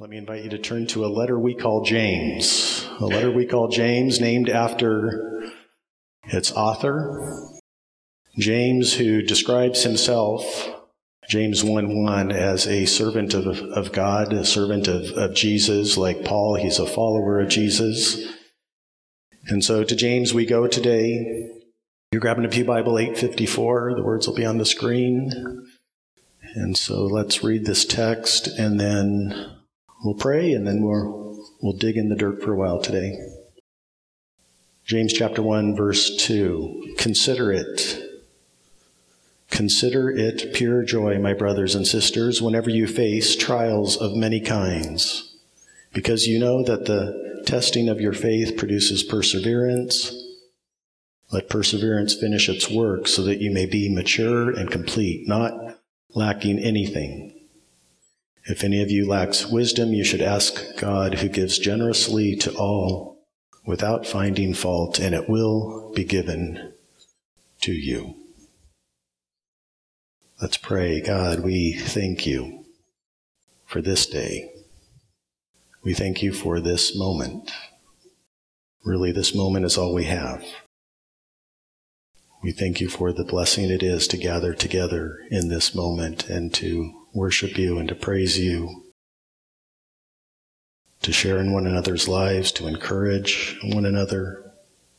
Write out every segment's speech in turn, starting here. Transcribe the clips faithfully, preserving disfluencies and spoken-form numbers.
Let me invite you to turn to a letter we call James. A letter we call James, named after its author, James, who describes himself, James one one, as a servant of, of God, a servant of, of Jesus. Like Paul, he's a follower of Jesus. And so to James we go today. You're grabbing a Pew Bible eight fifty-four. The words will be on the screen. And so let's read this text, and then we'll pray, and then we'll, we'll dig in the dirt for a while today. James chapter one, verse two. Consider it. Consider it pure joy, my brothers and sisters, whenever you face trials of many kinds, because you know that the testing of your faith produces perseverance. Let perseverance finish its work so that you may be mature and complete, not lacking anything. If any of you lacks wisdom, you should ask God, who gives generously to all without finding fault, and it will be given to you. Let's pray. God, we thank you for this day. We thank you for this moment. Really, this moment is all we have. We thank you for the blessing it is to gather together in this moment and to worship you and to praise you, to share in one another's lives, to encourage one another.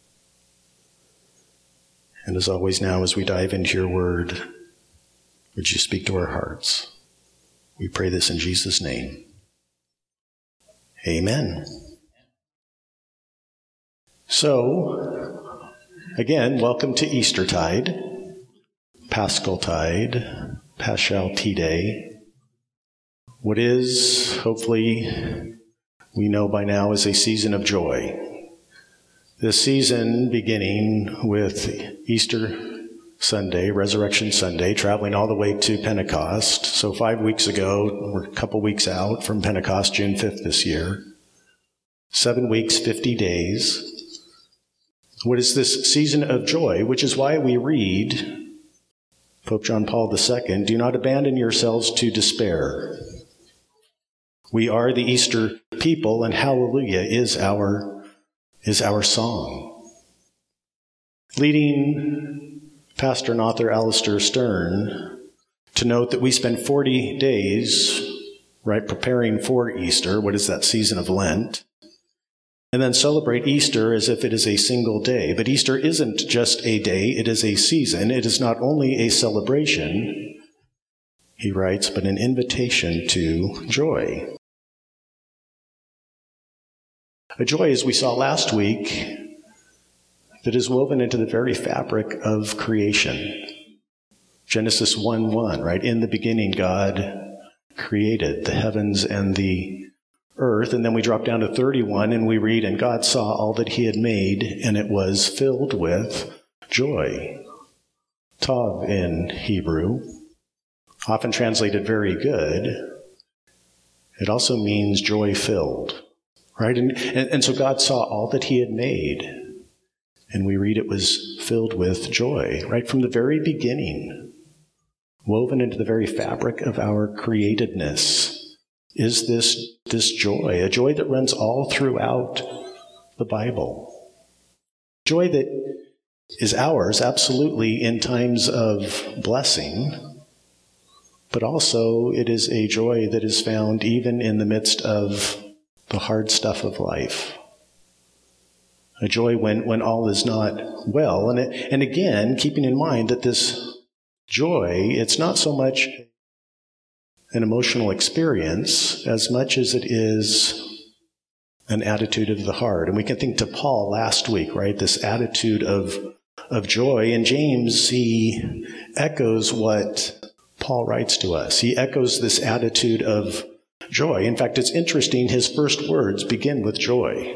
And as always now, as we dive into your word, would you speak to our hearts? We pray this in Jesus' name. Amen. So, again, welcome to Eastertide, Paschaltide, Paschaltide. What is, hopefully, we know by now, is a season of joy. This season beginning with Easter Sunday, Resurrection Sunday, traveling all the way to Pentecost. So five weeks ago, we're a couple weeks out from Pentecost, June fifth this year. Seven weeks, fifty days. What is this season of joy? Which is why we read Pope John Paul the Second, do not abandon yourselves to despair. We are the Easter people, and hallelujah is our, is our song. Leading pastor and author Alistair Stern to note that we spend forty days, right, preparing for Easter. What is that season of Lent? And then celebrate Easter as if it is a single day. But Easter isn't just a day, it is a season. It is not only a celebration, he writes, but an invitation to joy. A joy, as we saw last week, that is woven into the very fabric of creation. Genesis one one, right? In the beginning, God created the heavens and the earth. And then we drop down to thirty-one and we read, and God saw all that he had made, and it was filled with joy. Tov in Hebrew, often translated very good. It also means joy-filled, right? And, and, and so God saw all that he had made, and we read it was filled with joy, right from the very beginning. Woven into the very fabric of our createdness is this, this joy, a joy that runs all throughout the Bible. Joy that is ours, absolutely, in times of blessing, but also it is a joy that is found even in the midst of the hard stuff of life. A joy when, when all is not well. And, it, and again, keeping in mind that this joy, it's not so much an emotional experience as much as it is an attitude of the heart. And we can think to Paul last week, right? This attitude of, of joy. And James, he echoes what Paul writes to us. He echoes this attitude of joy. In fact, it's interesting, his first words begin with joy.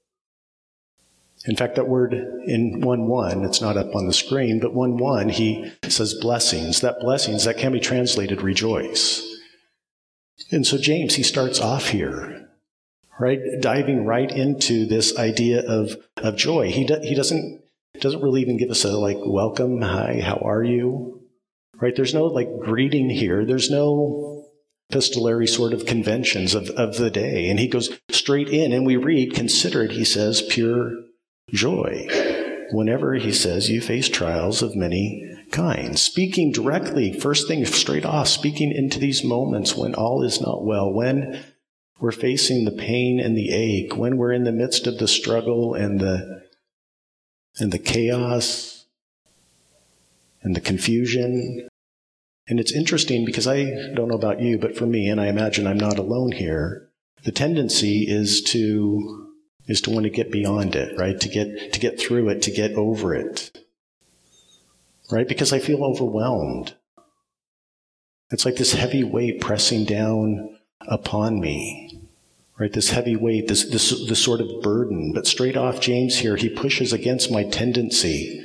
In fact, that word in one one, it's not up on the screen, but one one, he says blessings. That blessings, that can be translated rejoice. And so James, he starts off here, right, diving right into this idea of, of joy. He do, he doesn't doesn't really even give us a like welcome, hi, how are you? Right? There's no like greeting here. There's no epistolary sort of conventions of, of the day. And he goes straight in, and we read, consider it, he says, pure joy. Whenever, he says, you face trials of many kinds. Speaking directly, first thing, straight off, speaking into these moments when all is not well, when we're facing the pain and the ache, when we're in the midst of the struggle and the and the chaos and the confusion. And it's interesting because I don't know about you, but for me, and I imagine I'm not alone here, the tendency is to is to want to get beyond it, right? To get to get through it, to get over it. Right? Because I feel overwhelmed. It's like this heavy weight pressing down upon me. Right? This heavy weight, this this this sort of burden. But straight off, James here, he pushes against my tendency.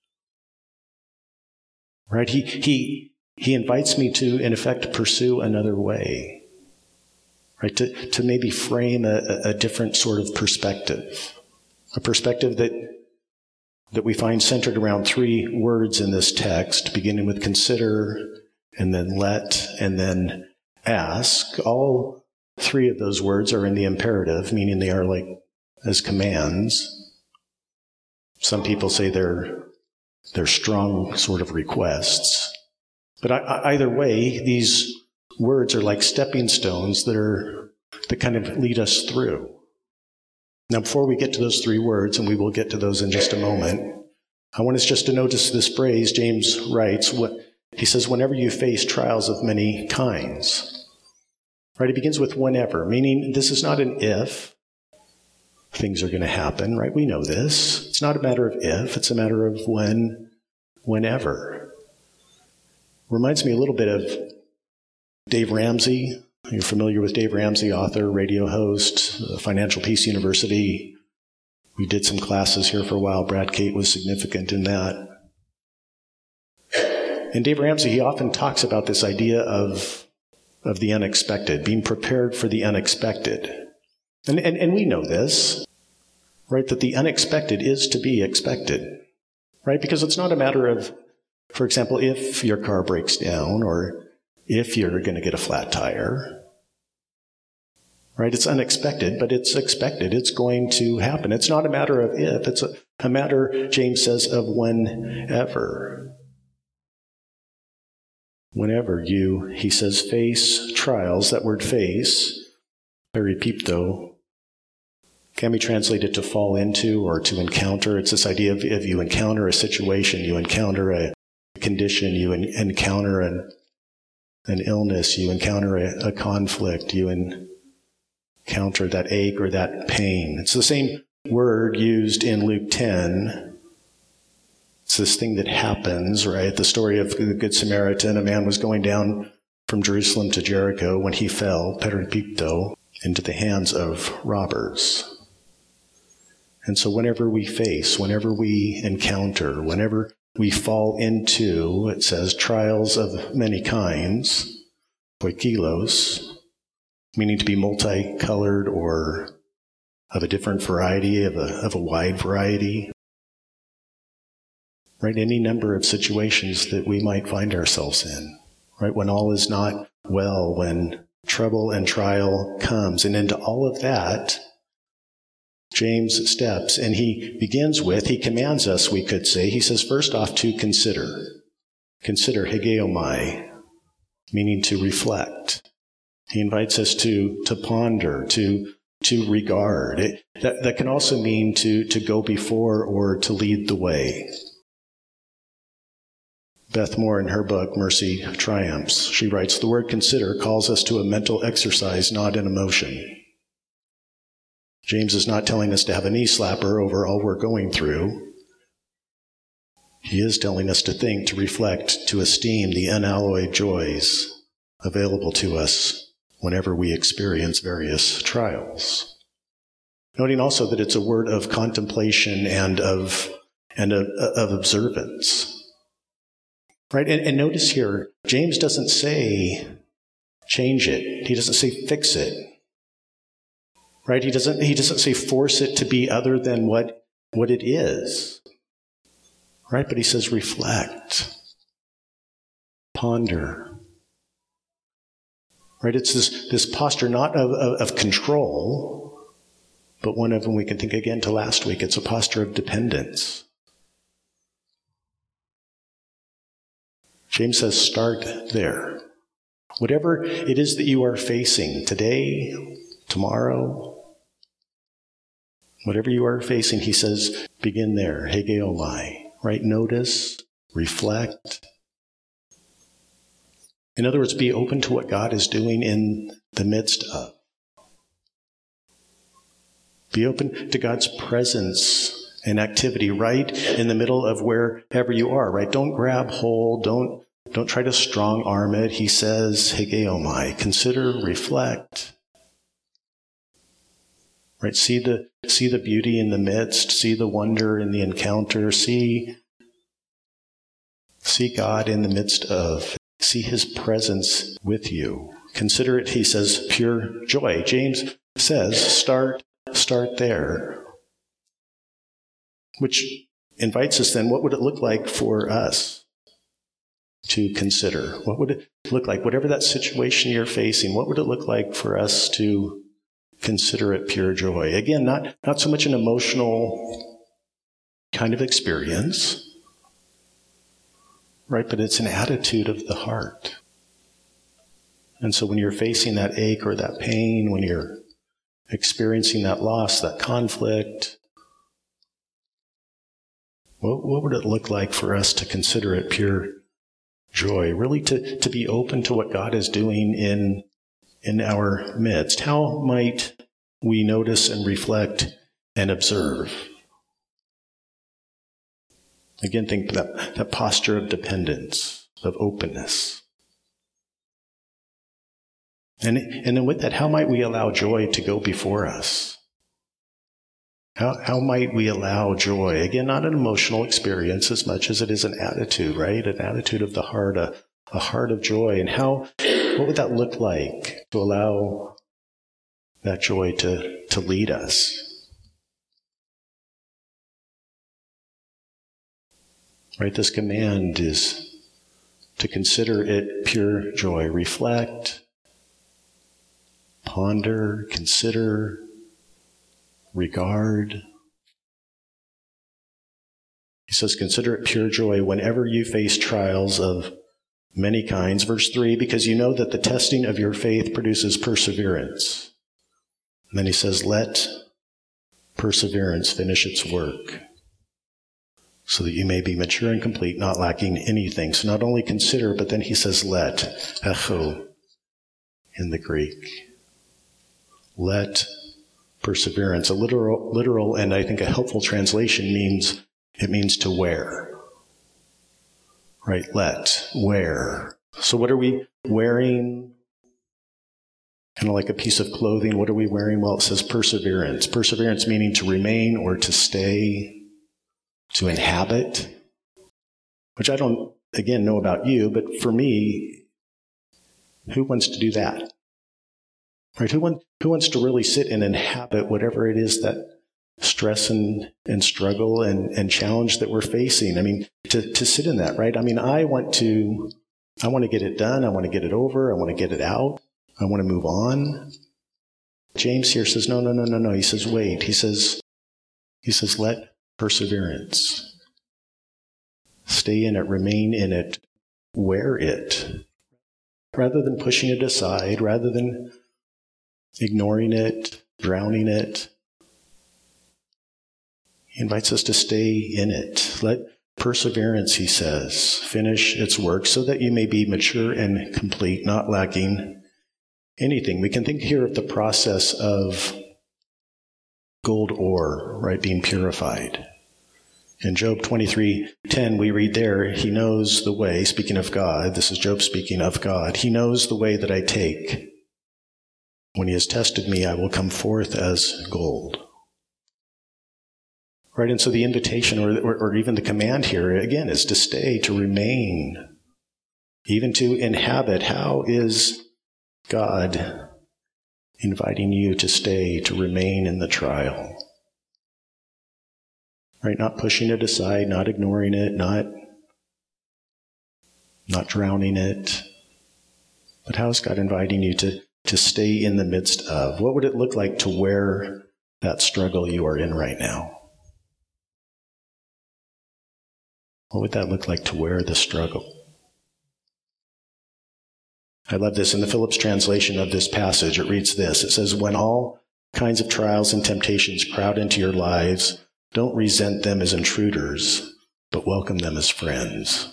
Right? He he he invites me to, in effect, pursue another way. Right? To to maybe frame a, a different sort of perspective. A perspective that that we find centered around three words in this text, beginning with consider, and then let, and then ask. All three of those words are in the imperative, meaning they are like as commands. Some people say they're they're strong sort of requests. But I, either way, these words are like stepping stones that are that kind of lead us through. Now, before we get to those three words, and we will get to those in just a moment, I want us just to notice this phrase. James writes, what he says, whenever you face trials of many kinds. Right? He begins with whenever, meaning this is not an if things are going to happen, right? We know this. It's not a matter of if, it's a matter of when, whenever. Reminds me a little bit of Dave Ramsey. You're familiar with Dave Ramsey, author, radio host, Financial Peace University. We did some classes here for a while. Brad Cate was significant in that. And Dave Ramsey, he often talks about this idea of, of the unexpected, being prepared for the unexpected. And, and, and we know this, right, that the unexpected is to be expected, right? Because it's not a matter of, for example, if your car breaks down or if you're going to get a flat tire, right? It's unexpected, but it's expected. It's going to happen. It's not a matter of if. It's a, a matter, James says, of whenever. Whenever you, he says, face trials. That word face, peripipto, can be translated to fall into or to encounter. It's this idea of if you encounter a situation, you encounter a condition, you en- encounter an an illness, you encounter a, a conflict, you encounter that ache or that pain. It's the same word used in Luke ten. It's this thing that happens, right? The story of the Good Samaritan. A man was going down from Jerusalem to Jericho when he fell, peripipto, into the hands of robbers. And so whenever we face, whenever we encounter, whenever we fall into, it says, trials of many kinds, poikilos, meaning to be multicolored or of a different variety, of a, of a wide variety. Right? Any number of situations that we might find ourselves in. Right? When all is not well, when trouble and trial comes. And into all of that, James steps, and he begins with, he commands us, we could say, he says, first off, to consider. Consider, hegeomai, meaning to reflect. He invites us to, to ponder, to, to regard. It, that, that can also mean to, to go before or to lead the way. Beth Moore, in her book, Mercy Triumphs, she writes, the word consider calls us to a mental exercise, not an emotion. James is not telling us to have a knee slapper over all we're going through. He is telling us to think, to reflect, to esteem the unalloyed joys available to us whenever we experience various trials. Noting also that it's a word of contemplation and of, and of, of observance. Right? And, and notice here, James doesn't say change it. He doesn't say fix it. Right? He doesn't, he doesn't say force it to be other than what, what it is. Right? But he says reflect. Ponder. Right? It's this, this posture not of, of, of control, but one of, when we can think again to last week, it's a posture of dependence. James says, start there. Whatever it is that you are facing today, tomorrow, whatever you are facing, he says, begin there, hegeomai, right? Notice, reflect. In other words, be open to what God is doing in the midst of. Be open to God's presence and activity right in the middle of wherever you are, right? Don't grab hold, don't, don't try to strong arm it. He says, hegeomai, consider, reflect. Right? See the, see the beauty in the midst, see the wonder in the encounter, see, see God in the midst of. See his presence with you. Consider it, he says, pure joy. James says, start, start there. Which invites us then, what would it look like for us to consider? What would it look like? Whatever that situation you're facing, what would it look like for us to consider it pure joy? Again, not, not so much an emotional kind of experience, right? But it's an attitude of the heart. And so when you're facing that ache or that pain, when you're experiencing that loss, that conflict, what, what would it look like for us to consider it pure joy? Really to, to be open to what God is doing in, in our midst. How might we notice and reflect and observe? Again, think that, that posture of dependence, of openness. And, and then with that, how might we allow joy to go before us? How, how might we allow joy? Again, not an emotional experience as much as it is an attitude, right? An attitude of the heart, a, a heart of joy. And how, what would that look like to allow that joy to, to lead us? Right, this command is to consider it pure joy. Reflect, ponder, consider, regard. He says, consider it pure joy whenever you face trials of many kinds. Verse three, because you know that the testing of your faith produces perseverance. And then he says, let perseverance finish its work, so that you may be mature and complete, not lacking anything. So not only consider, but then he says, let, echo in the Greek. Let perseverance. A literal, literal and I think a helpful translation means, it means to wear. Right? Let, wear. So what are we wearing? Kind of like a piece of clothing. What are we wearing? Well, it says perseverance. Perseverance meaning to remain or to stay, to inhabit, which I don't, again, know about you, but for me, who wants to do that? Right? Who, want, who wants to really sit and inhabit whatever it is that stress and, and struggle and, and challenge that we're facing? I mean, to, to sit in that, right? I mean, I want to, I want to get it done. I want to get it over. I want to get it out. I want to move on. James here says, no, no, no, no, no. He says, wait. He says, he says, let perseverance. Stay in it, remain in it, wear it. Rather than pushing it aside, rather than ignoring it, drowning it, he invites us to stay in it. Let perseverance, he says, finish its work so that you may be mature and complete, not lacking anything. We can think here of the process of gold ore, right, being purified. In Job twenty-three ten, we read there, he knows the way, speaking of God, this is Job speaking of God, he knows the way that I take. When he has tested me, I will come forth as gold. Right, and so the invitation or, or, or even the command here, again, is to stay, to remain, even to inhabit. How is God inviting you to stay, to remain in the trial? Right? Not pushing it aside, not ignoring it, not, not drowning it, But how is God inviting you to, to stay in the midst of? What would it look like to wear that struggle you are in right now? What would that look like to wear the struggle? I love this. In the Phillips translation of this passage, it reads this. It says, when all kinds of trials and temptations crowd into your lives, don't resent them as intruders, but welcome them as friends.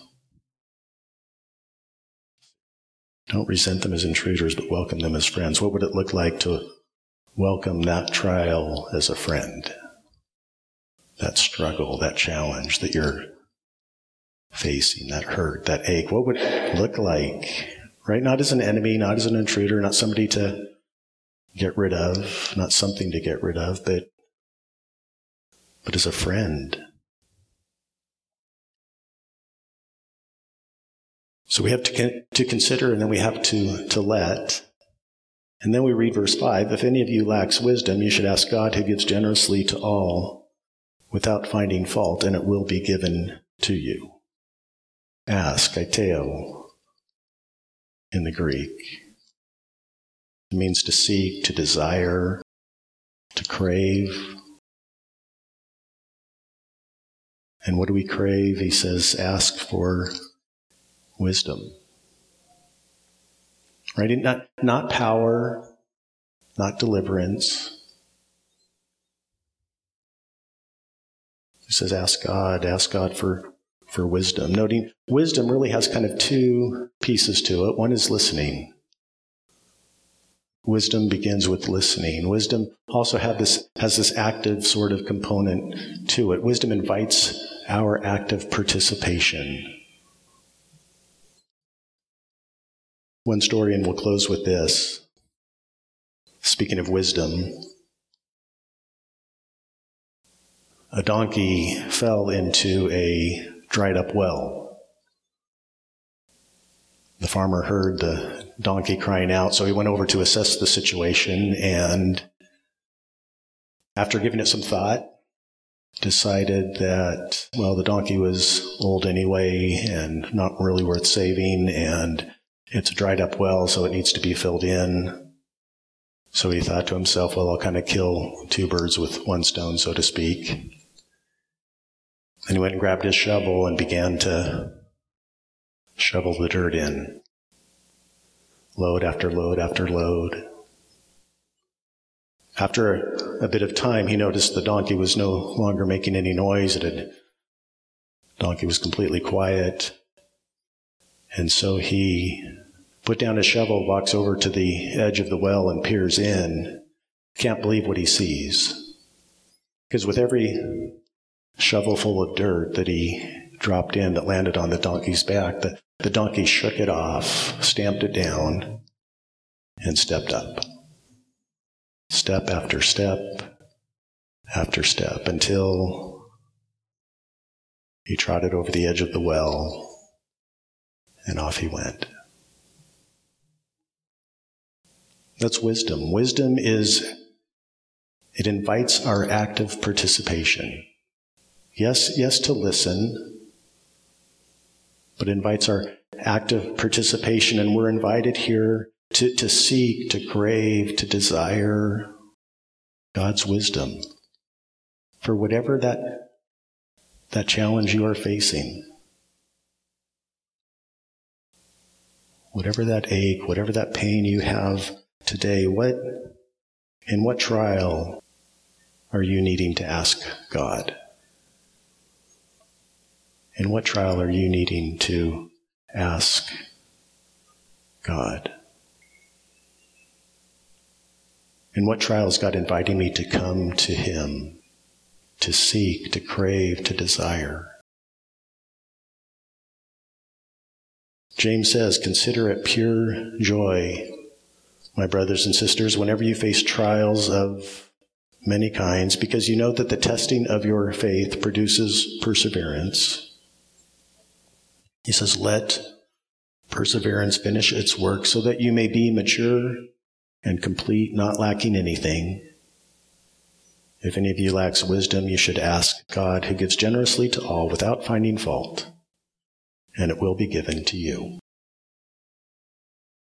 Don't resent them as intruders, but welcome them as friends. What would it look like to welcome that trial as a friend? That struggle, that challenge that you're facing, that hurt, that ache. What would it look like? Right? Not as an enemy, not as an intruder, not somebody to get rid of, not something to get rid of, but, but as a friend. So we have to con- to consider, and then we have to, to let. And then we read verse five, if any of you lacks wisdom, you should ask God who gives generously to all without finding fault, and it will be given to you. Ask, aiteo, in the Greek. It means to seek, to desire, to crave. And what do we crave? He says, ask for wisdom. Right? Not, not power, not deliverance. He says, ask God, ask God for for wisdom. Noting, wisdom really has kind of two pieces to it. One is listening. Wisdom begins with listening. Wisdom also have this, has this active sort of component to it. Wisdom invites our active participation. One story, and we'll close with this. Speaking of wisdom, a donkey fell into a dried up well. The farmer heard the donkey crying out, so he went over to assess the situation, and after giving it some thought, decided that, well, the donkey was old anyway and not really worth saving, and it's a dried up well, so it needs to be filled in. So he thought to himself, well, I'll kind of kill two birds with one stone, so to speak. And he went and grabbed his shovel and began to shovel the dirt in. Load after load after load. After a bit of time, he noticed the donkey was no longer making any noise. It had, the donkey was completely quiet. And so he put down his shovel, walks over to the edge of the well and peers in. Can't believe what he sees. Because with every shovelful of dirt that he dropped in that landed on the donkey's back, the, the donkey shook it off, stamped it down, and stepped up. Step after step after step until he trotted over the edge of the well, and off he went. That's wisdom. Wisdom is, it invites our active participation. Yes, yes to listen, but invites our active participation, and we're invited here to, to seek, to crave, to desire God's wisdom for whatever that, that challenge you are facing. Whatever that ache, whatever that pain you have today, what, in what trial are you needing to ask God? In what trial are you needing to ask God? In what trial is God inviting me to come to Him, to seek, to crave, to desire? James says, consider it pure joy, my brothers and sisters, whenever you face trials of many kinds, because you know that the testing of your faith produces perseverance. He says, let perseverance finish its work so that you may be mature and complete, not lacking anything. If any of you lacks wisdom, you should ask God, who gives generously to all without finding fault, and it will be given to you.